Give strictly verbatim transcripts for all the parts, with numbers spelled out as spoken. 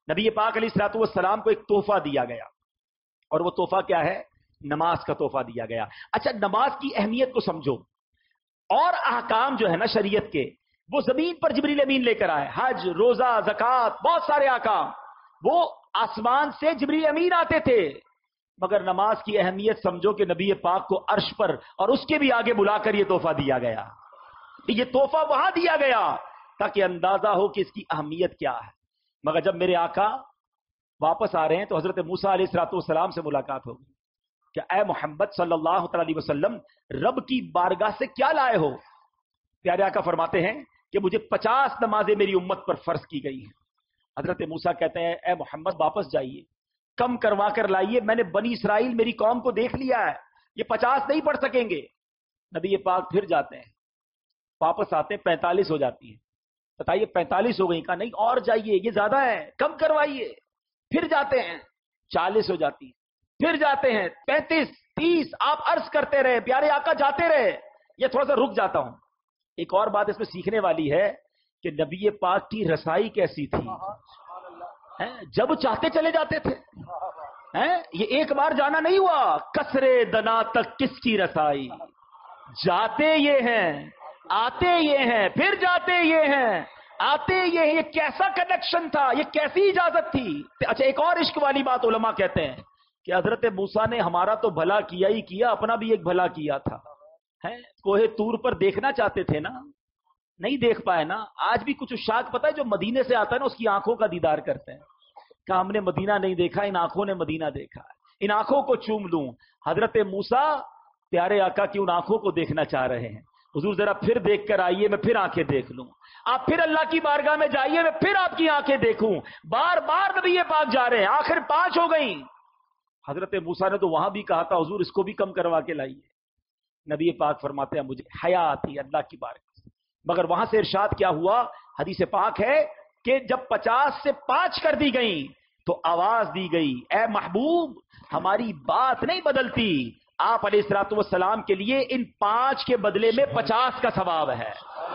نبی پاک علیہ الصلوۃ والسلام کو ایک تحفہ دیا گیا، اور وہ تحفہ کیا ہے؟ نماز کا تحفہ دیا گیا۔ اچھا، نماز کی اہمیت کو سمجھو، اور احکام جو ہے نا شریعت کے، وہ زمین پر جبریل امین لے کر آئے، حج، روزہ، زکوٰۃ، بہت سارے احکام وہ آسمان سے جبریل امین آتے تھے، مگر نماز کی اہمیت سمجھو کہ نبی پاک کو عرش پر اور اس کے بھی آگے بلا کر یہ تحفہ دیا گیا۔ یہ تحفہ وہاں دیا گیا تاکہ اندازہ ہو کہ اس کی اہمیت کیا ہے۔ مگر جب میرے آقا واپس آ رہے ہیں تو حضرت موسیٰ علیہ الصلوۃ والسلام سے ملاقات ہوگی کہ اے محمد صلی اللہ تعالی علیہ وسلم، رب کی بارگاہ سے کیا لائے ہو؟ پیارے آقا فرماتے ہیں کہ مجھے پچاس نمازیں میری امت پر فرض کی گئی ہیں۔ حضرت موسیٰ کہتے ہیں اے محمد واپس جائیے، کم کروا کر لائیے، میں نے بنی اسرائیل میری قوم کو دیکھ لیا ہے، یہ پچاس نہیں پڑھ سکیں گے۔ نبی پاک پھر جاتے ہیں، واپس آتے ہیں، پینتالیس ہو جاتی ہیں۔ بتائیے پینتالیس ہو گئی، کہا نہیں اور جائیے، یہ زیادہ ہے، کم کروائیے۔ پھر جاتے ہیں، چالیس ہو جاتی ہے، پھر جاتے ہیں پینتیس، تیس، آپ عرض کرتے رہے، پیارے آقا جاتے رہے۔ یہ تھوڑا سا رک جاتا ہوں، ایک اور بات اس میں سیکھنے والی ہے کہ نبی پاک کی رسائی کیسی تھی، جب چاہتے چلے جاتے تھے۔ یہ ایک بار جانا نہیں ہوا، کسرے دنا تک کس کی رسائی، جاتے یہ ہیں، آتے یہ ہیں، پھر جاتے یہ ہیں، آتے یہ ہیں۔ یہ کیسا کنیکشن تھا، یہ کیسی اجازت تھی۔ اچھا، ایک اور عشق والی بات علماء کہتے ہیں کہ حضرت موسیٰ نے ہمارا تو بھلا کیا ہی کیا، اپنا بھی ایک بھلا کیا تھا۔ کوہ طور پر دیکھنا چاہتے تھے نا، نہیں دیکھ پائے نا۔ آج بھی کچھ عشاق پتہ ہے جو مدینے سے آتا ہے نا، اس کی آنکھوں کا دیدار کرتے ہیں کہ ہم نے مدینہ نہیں دیکھا، ان آنکھوں نے مدینہ دیکھا ہے، ان آنکھوں کو چوم لوں۔ حضرت موسیٰ پیارے آقا کی ان آنکھوں کو دیکھنا چاہ رہے ہیں۔ حضور ذرا پھر دیکھ کر آئیے، میں پھر آنکھیں دیکھ لوں۔ آپ پھر اللہ کی بارگاہ میں جائیے، میں پھر آپ کی آنکھیں دیکھوں۔ بار بار نبی پاک جا رہے ہیں، آخر پانچ ہو گئیں۔ حضرت موسیٰ نے تو وہاں بھی کہا تھا حضور اس کو بھی کم کروا کے لائیے۔ نبی پاک فرماتے ہیں مجھے حیا آتی اللہ کی بارگاہ سے۔ مگر وہاں سے ارشاد کیا ہوا؟ حدیث پاک ہے کہ جب پچاس سے پانچ کر دی گئی تو آواز دی گئی اے محبوب ہماری بات نہیں بدلتی، آپ علیہ الصلوۃ والسلام کے لیے ان پانچ کے بدلے میں پچاس کا ثواب ہے۔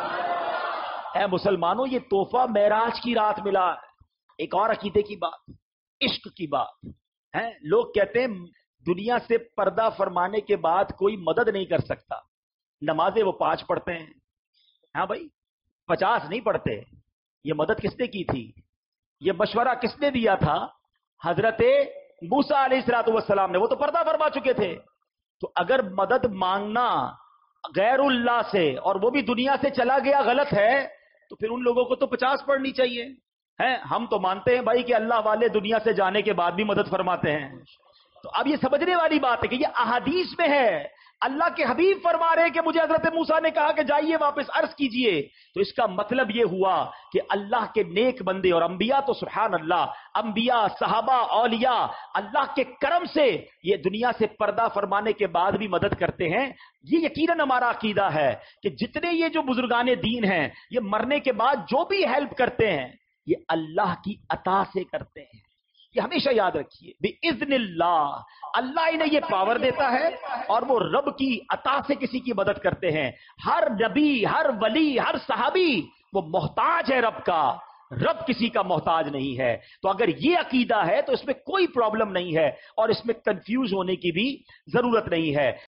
اے مسلمانوں، یہ تحفہ معراج کی رات ملا ہے۔ ایک اور عقیدے کی بات، عشق کی بات ہے۔ لوگ کہتے ہیں دنیا سے پردہ فرمانے کے بعد کوئی مدد نہیں کر سکتا، نمازیں وہ پانچ پڑھتے ہیں، ہاں بھائی پچاس نہیں پڑھتے۔ یہ مدد کس نے کی تھی؟ یہ مشورہ کس نے دیا تھا؟ حضرت موسیٰ علیہ الصلوۃ والسلام نے، وہ تو پردہ فرما چکے تھے۔ تو اگر مدد مانگنا غیر اللہ سے اور وہ بھی دنیا سے چلا گیا غلط ہے، تو پھر ان لوگوں کو تو پچاس پڑھنی چاہیے۔ ہیں ہم تو مانتے ہیں بھائی کہ اللہ والے دنیا سے جانے کے بعد بھی مدد فرماتے ہیں۔ تو اب یہ سمجھنے والی بات ہے کہ یہ احادیث میں ہے، اللہ کے حبیب فرما رہے کہ مجھے حضرت موسیٰ نے کہا کہ جائیے واپس عرض کیجئے، تو اس کا مطلب یہ ہوا کہ اللہ کے نیک بندے اور انبیاء تو سبحان اللہ، انبیاء، صحابہ، اولیاء اللہ کے کرم سے یہ دنیا سے پردہ فرمانے کے بعد بھی مدد کرتے ہیں۔ یہ یقیناً ہمارا عقیدہ ہے کہ جتنے یہ جو بزرگان دین ہیں یہ مرنے کے بعد جو بھی ہیلپ کرتے ہیں یہ اللہ کی عطا سے کرتے ہیں۔ یہ ہمیشہ یاد رکھیے، بِإِذْنِ اللہ، اللہ انہیں یہ پاور دیتا ہے اور وہ رب کی عطا سے کسی کی مدد کرتے ہیں۔ ہر نبی، ہر ولی، ہر صحابی وہ محتاج ہے رب کا، رب کسی کا محتاج نہیں ہے۔ تو اگر یہ عقیدہ ہے تو اس میں کوئی پرابلم نہیں ہے اور اس میں کنفیوز ہونے کی بھی ضرورت نہیں ہے۔